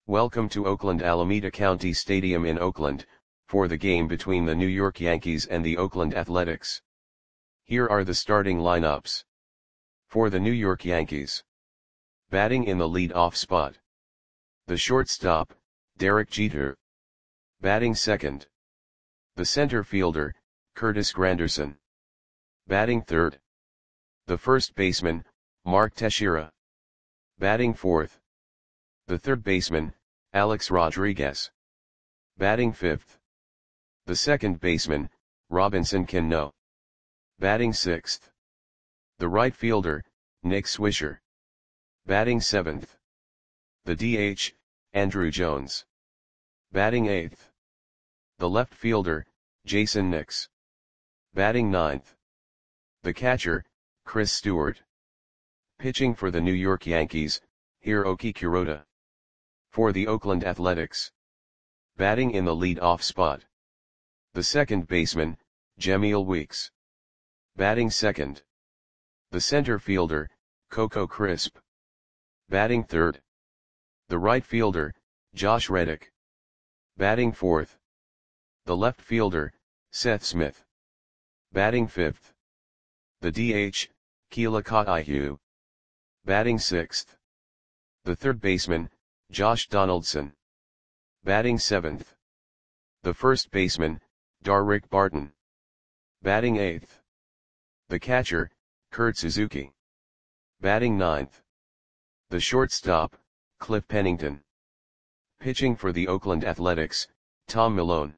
Welcome to Oakland Alameda County Stadium in Oakland, for the game between the New York Yankees and the Oakland Athletics. Here are the starting lineups. For the New York Yankees. Batting in the lead-off spot. The shortstop, Derek Jeter. Batting second. The center fielder, Curtis Granderson. Batting third. The first baseman, Mark Teixeira. Batting fourth. The third baseman, Alex Rodriguez. Batting fifth. The second baseman, Robinson Cano. Batting sixth. The right fielder, Nick Swisher. Batting seventh. The DH, Andruw Jones. Batting eighth. The left fielder, Jayson Nix. Batting ninth. The catcher, Chris Stewart. Pitching for the New York Yankees, Hiroki Kuroda. For the Oakland Athletics. Batting in the lead-off spot. The second baseman, Jemile Weeks. Batting second. The center fielder, Coco Crisp. Batting third. The right fielder, Josh Reddick. Batting fourth. The left fielder, Seth Smith. Batting fifth. The DH, Kealikot Ahiu. Batting sixth. The third baseman, Josh Donaldson. Batting seventh. The first baseman, Darrick Barton. Batting eighth. The catcher, Kurt Suzuki. Batting ninth. The shortstop, Cliff Pennington. Pitching for the Oakland Athletics, Tom Milone.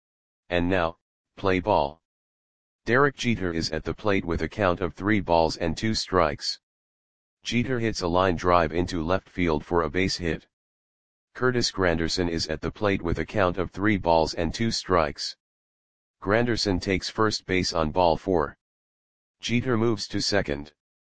And now, play ball. Derek Jeter is at the plate with a count of 3 balls and 2 strikes. Jeter hits a line drive into left field for a base hit. Curtis Granderson is at the plate with a count of 3 balls and 2 strikes. Granderson takes first base on ball 4. Jeter moves to second.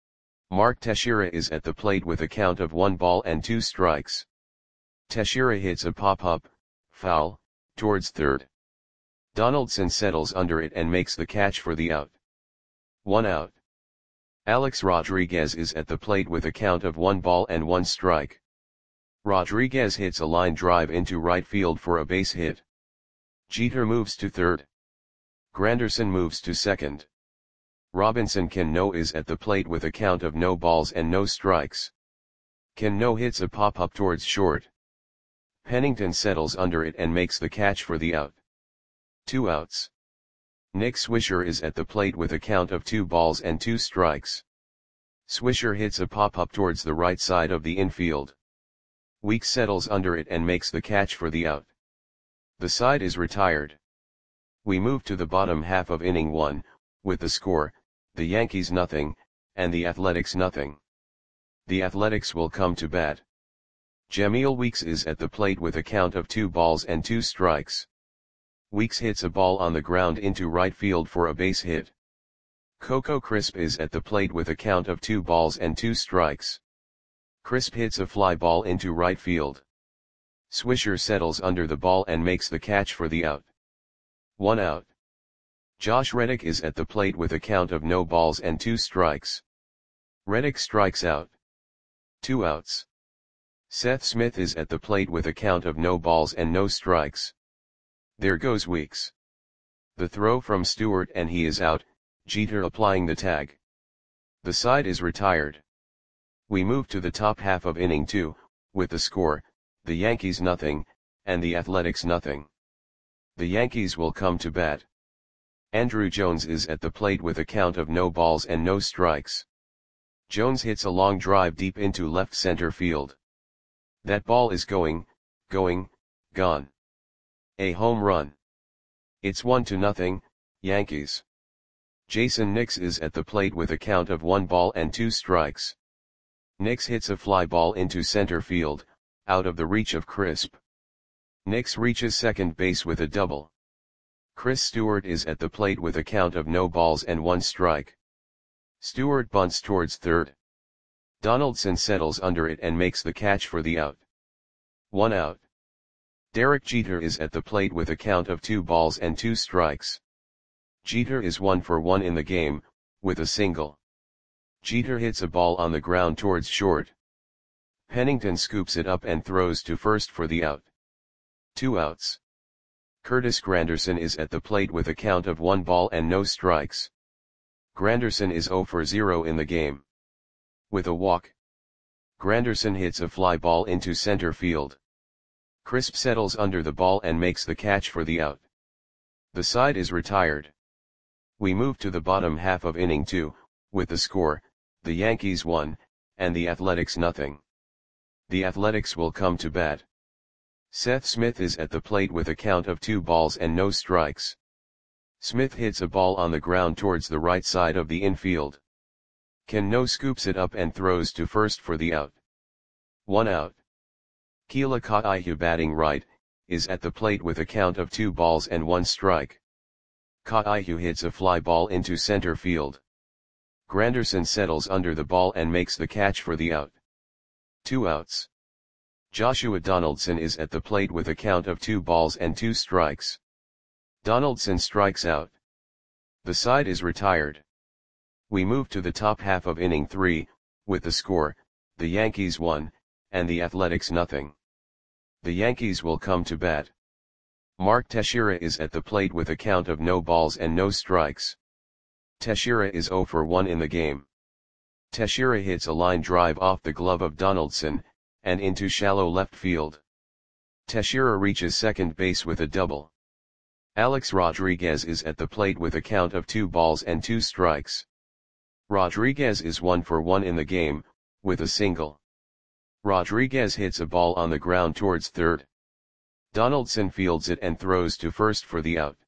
Mark Teixeira is at the plate with a count of 1 ball and 2 strikes. Teixeira hits a pop-up, foul, towards third. Donaldson settles under it and makes the catch for the out. 1 out. Alex Rodriguez is at the plate with a count of 1 ball and 1 strike. Rodriguez hits a line drive into right field for a base hit. Jeter moves to third. Granderson moves to second. Robinson Cano is at the plate with a count of no balls and no strikes. Cano hits a pop-up towards short. Pennington settles under it and makes the catch for the out. 2 outs. Nick Swisher is at the plate with a count of 2 balls and 2 strikes. Swisher hits a pop-up towards the right side of the infield. Weeks settles under it and makes the catch for the out. The side is retired. We move to the bottom half of inning 1, with the score, the Yankees nothing, and the Athletics nothing. The Athletics will come to bat. Jemile Weeks is at the plate with a count of 2 balls and 2 strikes. Weeks hits a ball on the ground into right field for a base hit. Coco Crisp is at the plate with a count of 2 balls and 2 strikes. Crisp hits a fly ball into right field. Swisher settles under the ball and makes the catch for the out. 1 out. Josh Reddick is at the plate with a count of no balls and 2 strikes. Reddick strikes out. 2 outs. Seth Smith is at the plate with a count of no balls and no strikes. There goes Weeks. The throw from Stewart and he is out, Jeter applying the tag. The side is retired. We move to the top half of inning 2, with the score, the Yankees nothing, and the Athletics nothing. The Yankees will come to bat. Andruw Jones is at the plate with a count of no balls and no strikes. Jones hits a long drive deep into left center field. That ball is going, gone. A home run. It's 1-0, Yankees. Jayson Nix is at the plate with a count of 1 ball and 2 strikes. Nix hits a fly ball into center field, out of the reach of Crisp. Nix reaches second base with a double. Chris Stewart is at the plate with a count of no balls and 1 strike. Stewart bunts towards third. Donaldson settles under it and makes the catch for the out. 1 out. Derek Jeter is at the plate with a count of 2 balls and 2 strikes. Jeter is 1 for 1 in the game, with a single. Jeter hits a ball on the ground towards short. Pennington scoops it up and throws to first for the out. 2 outs. Curtis Granderson is at the plate with a count of 1 ball and no strikes. Granderson is 0 for 0 in the game. With a walk, Granderson hits a fly ball into center field. Crisp settles under the ball and makes the catch for the out. The side is retired. We move to the bottom half of inning 2, with the score, the Yankees 1, and the Athletics nothing. The Athletics will come to bat. Seth Smith is at the plate with a count of 2 balls and no strikes. Smith hits a ball on the ground towards the right side of the infield. Cano scoops it up and throws to first for the out. 1 out. Keila Kaihu, batting right, is at the plate with a count of 2 balls and 1 strike. Kaihu hits a fly ball into center field. Granderson settles under the ball and makes the catch for the out. 2 outs. Joshua Donaldson is at the plate with a count of 2 balls and 2 strikes. Donaldson strikes out. The side is retired. We move to the top half of inning 3, with the score, the Yankees 1, and the Athletics nothing. The Yankees will come to bat. Mark Teixeira is at the plate with a count of no balls and no strikes. Teixeira is 0 for 1 in the game. Teixeira hits a line drive off the glove of Donaldson, and into shallow left field. Teixeira reaches second base with a double. Alex Rodriguez is at the plate with a count of 2 balls and 2 strikes. Rodriguez is 1 for 1 in the game, with a single. Rodriguez hits a ball on the ground towards third. Donaldson fields it and throws to first for the out.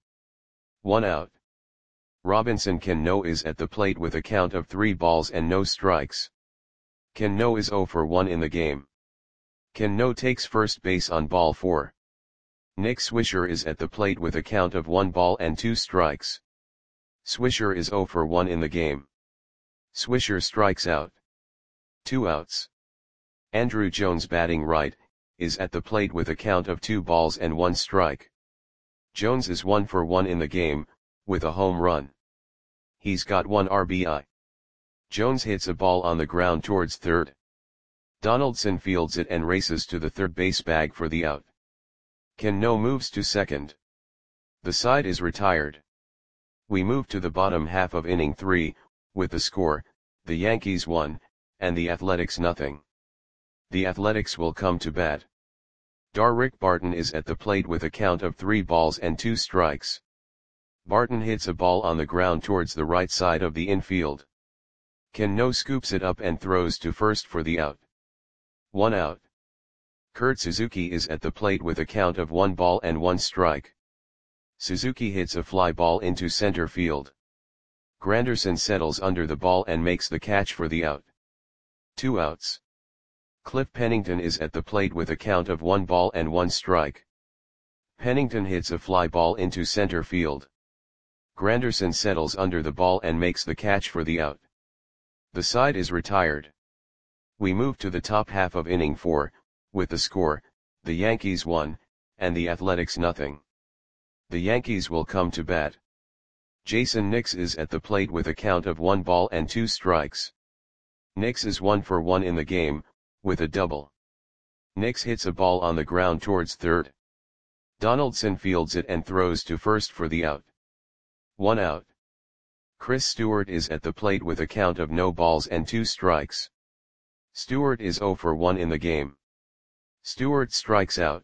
1 out. Robinson Cano is at the plate with a count of 3 balls and no strikes. Cano is 0 for 1 in the game. Cano takes first base on ball 4. Nick Swisher is at the plate with a count of 1 ball and 2 strikes. Swisher is 0 for 1 in the game. Swisher strikes out. 2 outs. Andrew Jones, batting right, is at the plate with a count of 2 balls and 1 strike. Jones is 1 for 1 in the game, with a home run. He's got 1 RBI. Jones hits a ball on the ground towards third. Donaldson fields it and races to the third base bag for the out. Cano moves to second. The side is retired. We move to the bottom half of inning 3, with the score, the Yankees 1, and the Athletics nothing. The Athletics will come to bat. Darrick Barton is at the plate with a count of 3 balls and 2 strikes. Barton hits a ball on the ground towards the right side of the infield. Cano scoops it up and throws to first for the out. 1 out. Kurt Suzuki is at the plate with a count of 1 ball and 1 strike. Suzuki hits a fly ball into center field. Granderson settles under the ball and makes the catch for the out. 2 outs. Cliff Pennington is at the plate with a count of 1 ball and 1 strike. Pennington hits a fly ball into center field. Granderson settles under the ball and makes the catch for the out. The side is retired. We move to the top half of inning 4, with the score, the Yankees 1, and the Athletics nothing. The Yankees will come to bat. Jason Nix is at the plate with a count of 1 ball and 2 strikes. Nix is 1 for 1 in the game, with a double. Nix hits a ball on the ground towards third. Donaldson fields it and throws to first for the out. 1 out. Chris Stewart is at the plate with a count of no balls and 2 strikes. Stewart is 0 for 1 in the game. Stewart strikes out.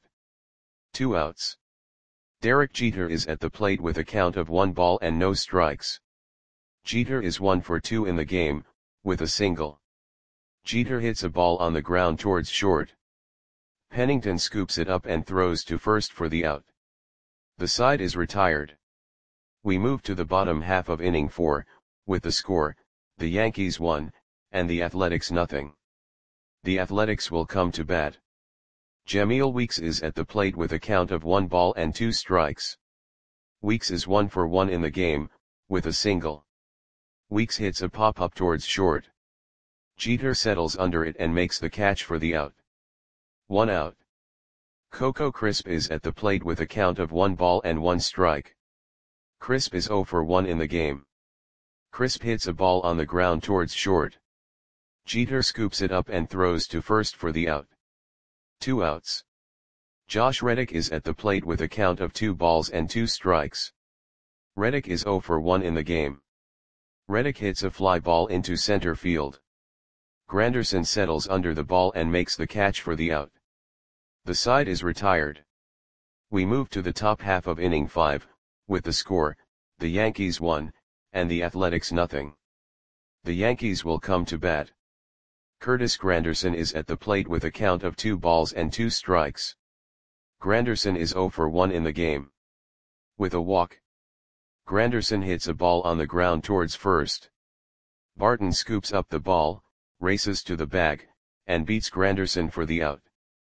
2 outs. Derek Jeter is at the plate with a count of 1 ball and no strikes. Jeter is 1 for 2 in the game, with a single. Jeter hits a ball on the ground towards short. Pennington scoops it up and throws to first for the out. The side is retired. We move to the bottom half of inning 4, with the score, the Yankees 1, and the Athletics nothing. The Athletics will come to bat. Jameel Weeks is at the plate with a count of 1 ball and 2 strikes. Weeks is 1 for 1 in the game, with a single. Weeks hits a pop-up towards short. Jeter settles under it and makes the catch for the out. 1 out. Coco Crisp is at the plate with a count of 1 ball and 1 strike. Crisp is 0 for 1 in the game. Crisp hits a ball on the ground towards short. Jeter scoops it up and throws to first for the out. 2 outs. Josh Reddick is at the plate with a count of 2 balls and 2 strikes. Reddick is 0 for 1 in the game. Reddick hits a fly ball into center field. Granderson settles under the ball and makes the catch for the out. The side is retired. We move to the top half of inning 5, with the score, the Yankees 1, and the Athletics nothing. The Yankees will come to bat. Curtis Granderson is at the plate with a count of 2 balls and 2 strikes. Granderson is 0 for 1 in the game. With a walk, Granderson hits a ball on the ground towards first. Barton scoops up the ball, races to the bag, and beats Granderson for the out.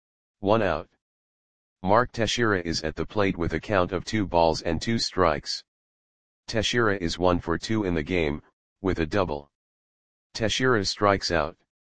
1 out. Mark Teixeira is at the plate with a count of 2 balls and 2 strikes. Teixeira is 1 for 2 in the game, with a double. Teixeira strikes out.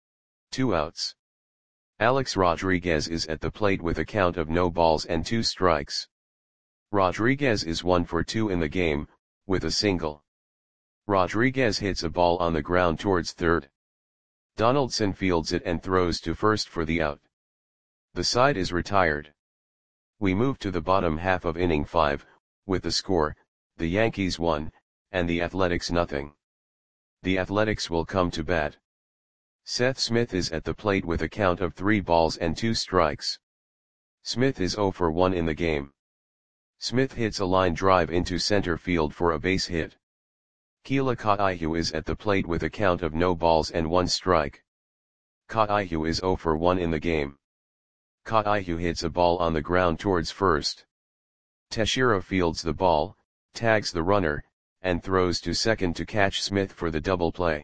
2 outs. Alex Rodriguez is at the plate with a count of no balls and 2 strikes. Rodriguez is 1 for 2 in the game, with a single. Rodriguez hits a ball on the ground towards third. Donaldson fields it and throws to first for the out. The side is retired. We move to the bottom half of inning 5, with the score, the Yankees 1, and the Athletics nothing. The Athletics will come to bat. Seth Smith is at the plate with a count of 3 balls and 2 strikes. Smith is 0 for 1 in the game. Smith hits a line drive into center field for a base hit. Keila Kaihu is at the plate with a count of no balls and 1 strike. Kaihu is 0 for 1 in the game. Kaihu hits a ball on the ground towards first. Teixeira fields the ball, tags the runner, and throws to second to catch Smith for the double play.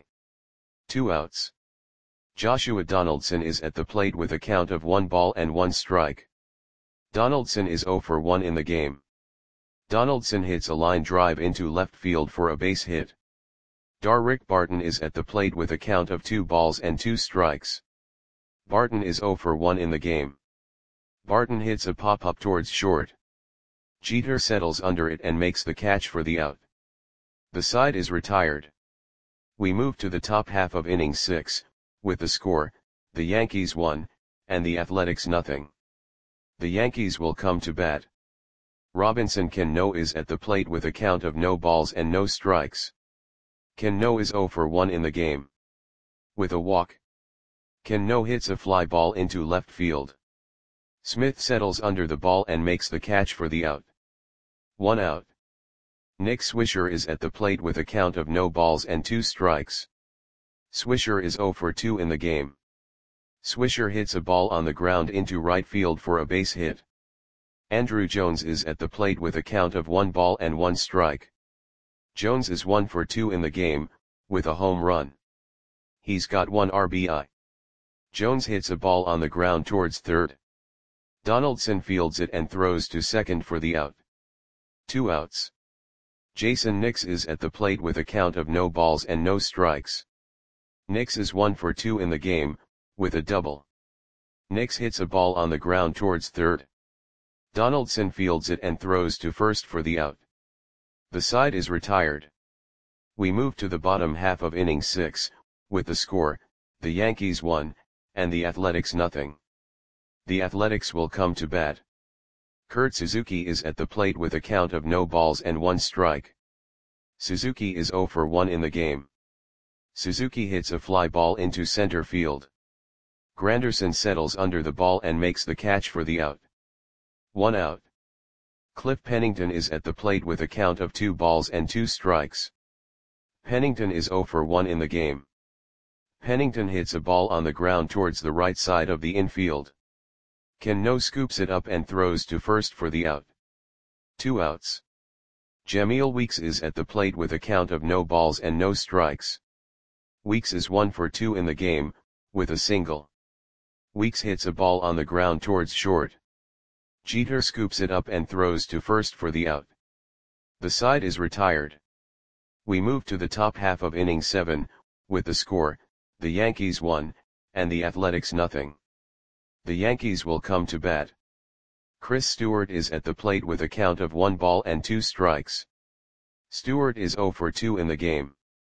2 outs. Joshua Donaldson is at the plate with a count of 1 ball and 1 strike. Donaldson is 0 for 1 in the game. Donaldson hits a line drive into left field for a base hit. Darrick Barton is at the plate with a count of 2 balls and 2 strikes. Barton is 0 for 1 in the game. Barton hits a pop-up towards short. Jeter settles under it and makes the catch for the out. The side is retired. We move to the top half of inning 6, with the score, the Yankees 1, and the Athletics nothing. The Yankees will come to bat. Robinson Cano is at the plate with a count of no balls and no strikes. Cano is 0 for 1 in the game. With a walk, Cano hits a fly ball into left field. Smith settles under the ball and makes the catch for the out. 1 out. Nick Swisher is at the plate with a count of no balls and 2 strikes. Swisher is 0 for 2 in the game. Swisher hits a ball on the ground into right field for a base hit. Andruw Jones is at the plate with a count of 1 ball and 1 strike. Jones is 1 for 2 in the game, with a home run. He's got 1 RBI. Jones hits a ball on the ground towards third. Donaldson fields it and throws to second for the out. 2 outs. Jason Nix is at the plate with a count of no balls and no strikes. Nix is 1 for 2 in the game, with a double. Nix hits a ball on the ground towards third. Donaldson fields it and throws to first for the out. The side is retired. We move to the bottom half of inning 6, with the score, the Yankees 1, and the Athletics nothing. The Athletics will come to bat. Kurt Suzuki is at the plate with a count of no balls and 1 strike. Suzuki is 0 for 1 in the game. Suzuki hits a fly ball into center field. Granderson settles under the ball and makes the catch for the out. 1 out. Cliff Pennington is at the plate with a count of 2 balls and 2 strikes. Pennington is 0 for 1 in the game. Pennington hits a ball on the ground towards the right side of the infield. Cano scoops it up and throws to first for the out. 2 outs. Jamil Weeks is at the plate with a count of no balls and no strikes. Weeks is 1 for 2 in the game, with a single. Weeks hits a ball on the ground towards short. Jeter scoops it up and throws to first for the out. The side is retired. We move to the top half of inning 7, with the score, the Yankees 1, and the Athletics nothing. The Yankees will come to bat. Chris Stewart is at the plate with a count of 1 ball and 2 strikes. Stewart is 0 for 2 in the game.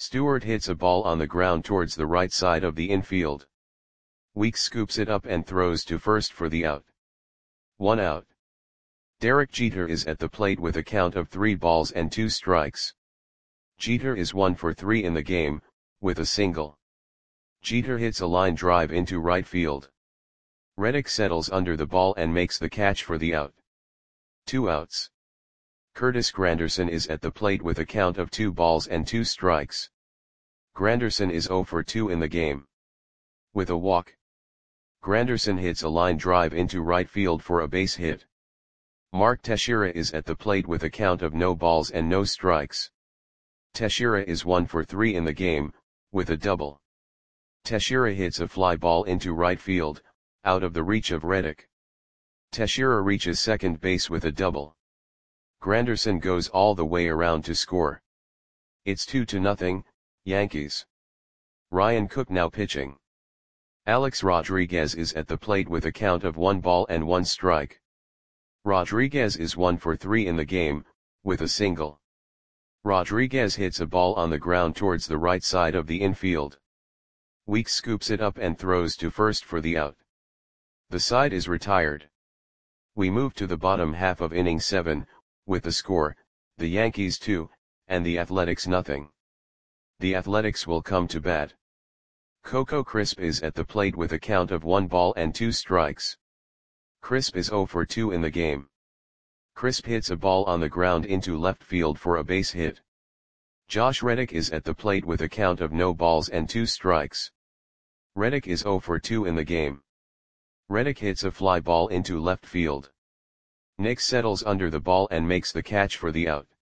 Stewart hits a ball on the ground towards the right side of the infield. Weeks scoops it up and throws to first for the out. 1 out. Derek Jeter is at the plate with a count of 3 balls and 2 strikes. Jeter is 1 for 3 in the game, with a single. Jeter hits a line drive into right field. Reddick settles under the ball and makes the catch for the out. 2 outs. Curtis Granderson is at the plate with a count of 2 balls and 2 strikes. Granderson is 0 for 2 in the game. With a walk. Granderson hits a line drive into right field for a base hit. Mark Teixeira is at the plate with a count of no balls and no strikes. Teixeira is 1 for 3 in the game, with a double. Teixeira hits a fly ball into right field, out of the reach of Reddick. Teixeira reaches second base with a double. Granderson goes all the way around to score. It's 2-0, Yankees. Ryan Cook now pitching. Alex Rodriguez is at the plate with a count of 1 ball and 1 strike. Rodriguez is 1 for 3 in the game, with a single. Rodriguez hits a ball on the ground towards the right side of the infield. Weeks scoops it up and throws to first for the out. The side is retired. We move to the bottom half of inning 7, with the score, the Yankees 2, and the Athletics nothing. The Athletics will come to bat. Coco Crisp is at the plate with a count of 1 ball and 2 strikes. Crisp is 0 for 2 in the game. Crisp hits a ball on the ground into left field for a base hit. Josh Reddick is at the plate with a count of no balls and 2 strikes. Reddick is 0 for 2 in the game. Reddick hits a fly ball into left field. Nick settles under the ball and makes the catch for the out.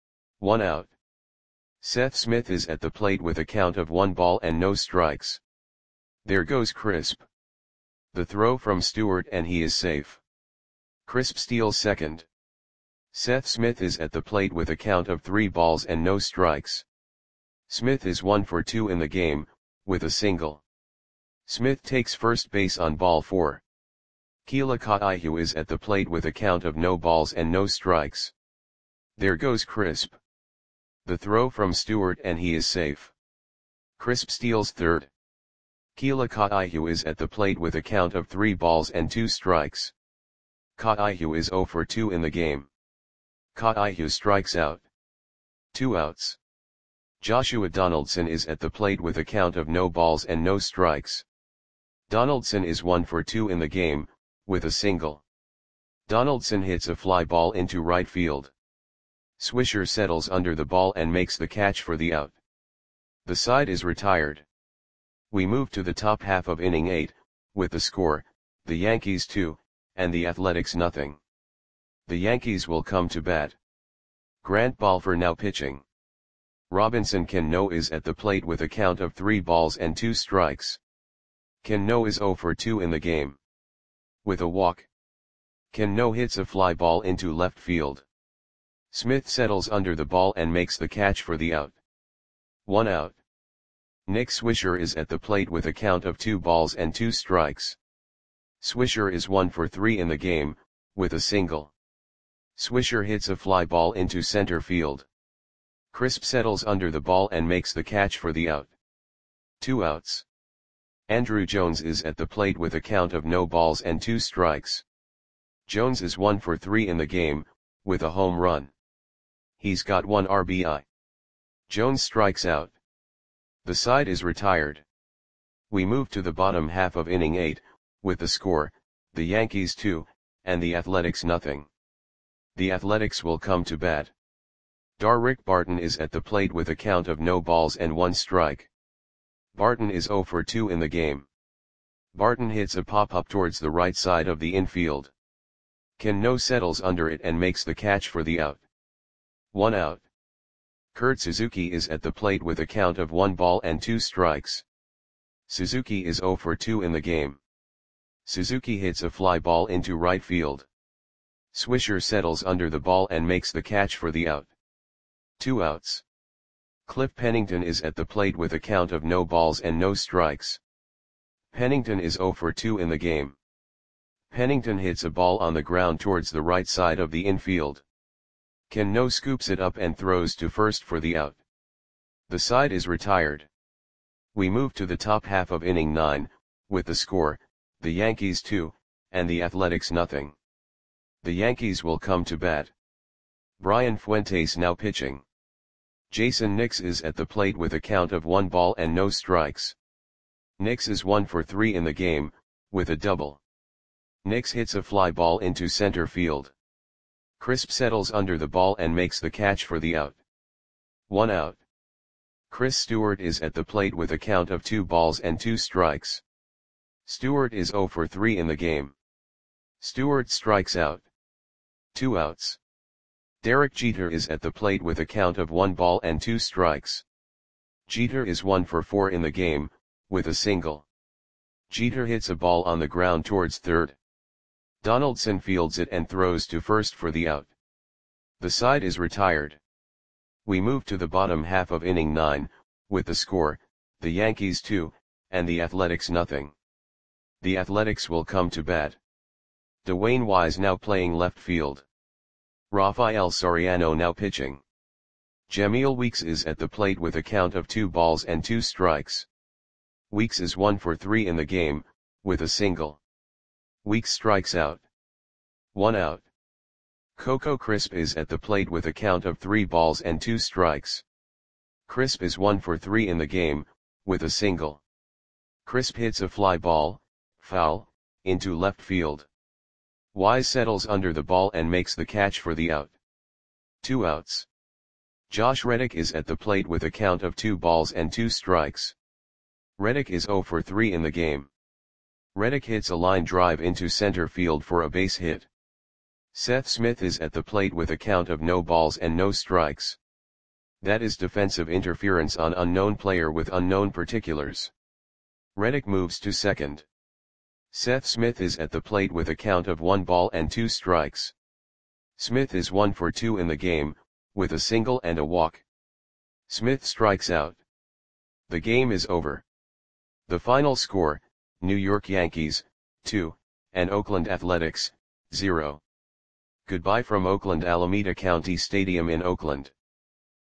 1 out. Seth Smith is at the plate with a count of 1 ball and no strikes. There goes Crisp. The throw from Stewart and he is safe. Crisp steals second. Seth Smith is at the plate with a count of 3 balls and no strikes. Smith is 1 for 2 in the game, with a single. Smith takes first base on ball 4. Keelan Ihu is at the plate with a count of no balls and no strikes. There goes Crisp. The throw from Stewart and he is safe. Crisp steals third. Keelan Ihu is at the plate with a count of 3 balls and 2 strikes. Ihu is 0 for 2 in the game. Ihu strikes out. 2 outs. Joshua Donaldson is at the plate with a count of no balls and no strikes. Donaldson is 1 for 2 in the game, with a single. Donaldson hits a fly ball into right field. Swisher settles under the ball and makes the catch for the out. The side is retired. We move to the top half of inning 8, with the score, the Yankees 2, and the Athletics nothing. The Yankees will come to bat. Grant Balfour now pitching. Robinson Cano is at the plate with a count of 3 balls and 2 strikes. Cano is 0 for 2 in the game. With a walk. Cano hits a fly ball into left field. Smith settles under the ball and makes the catch for the out. 1 out. Nick Swisher is at the plate with a count of 2 balls and 2 strikes. Swisher is 1 for 3 in the game, with a single. Swisher hits a fly ball into center field. Crisp settles under the ball and makes the catch for the out. 2 outs. Andruw Jones is at the plate with a count of no balls and 2 strikes. Jones is 1 for 3 in the game, with a home run. He's got 1 RBI. Jones strikes out. The side is retired. We move to the bottom half of inning 8, with the score, the Yankees 2, and the Athletics nothing. The Athletics will come to bat. Darrick Barton is at the plate with a count of no balls and 1 strike. Barton is 0 for 2 in the game. Barton hits a pop-up towards the right side of the infield. Cano settles under it and makes the catch for the out. 1 out. Kurt Suzuki is at the plate with a count of 1 ball and 2 strikes. Suzuki is 0 for 2 in the game. Suzuki hits a fly ball into right field. Swisher settles under the ball and makes the catch for the out. 2 outs. Cliff Pennington is at the plate with a count of no balls and no strikes. Pennington is 0 for 2 in the game. Pennington hits a ball on the ground towards the right side of the infield. Cano scoops it up and throws to first for the out. The side is retired. We move to the top half of inning 9, with the score, the Yankees 2, and the Athletics nothing. The Yankees will come to bat. Brian Fuentes now pitching. Jason Nix is at the plate with a count of 1 ball and no strikes. Nix is 1 for 3 in the game, with a double. Nix hits a fly ball into center field. Crisp settles under the ball and makes the catch for the out. 1 out. Chris Stewart is at the plate with a count of 2 balls and 2 strikes. Stewart is 0 for 3 in the game. Stewart strikes out. 2 outs. Derek Jeter is at the plate with a count of 1 ball and 2 strikes. Jeter is 1 for 4 in the game, with a single. Jeter hits a ball on the ground towards third. Donaldson fields it and throws to first for the out. The side is retired. We move to the bottom half of inning 9, with the score, the Yankees 2, and the Athletics nothing. The Athletics will come to bat. Dwayne Wise now playing left field. Rafael Soriano now pitching. Jamil Weeks is at the plate with a count of 2 balls and 2 strikes. Weeks is 1 for 3 in the game, with a single. Weeks strikes out. 1 out. Coco Crisp is at the plate with a count of 3 balls and 2 strikes. Crisp is 1 for 3 in the game, with a single. Crisp hits a fly ball, foul, into left field. Wise settles under the ball and makes the catch for the out. 2 outs. Josh Reddick is at the plate with a count of 2 balls and 2 strikes. Reddick is 0 for 3 in the game. Reddick hits a line drive into center field for a base hit. Seth Smith is at the plate with a count of no balls and no strikes. That is defensive interference on unknown player with unknown particulars. Reddick moves to second. Seth Smith is at the plate with a count of 1 ball and 2 strikes. Smith is 1 for 2 in the game, with a single and a walk. Smith strikes out. The game is over. The final score, New York Yankees, 2, and Oakland Athletics, 0. Goodbye from Oakland Alameda County Stadium in Oakland.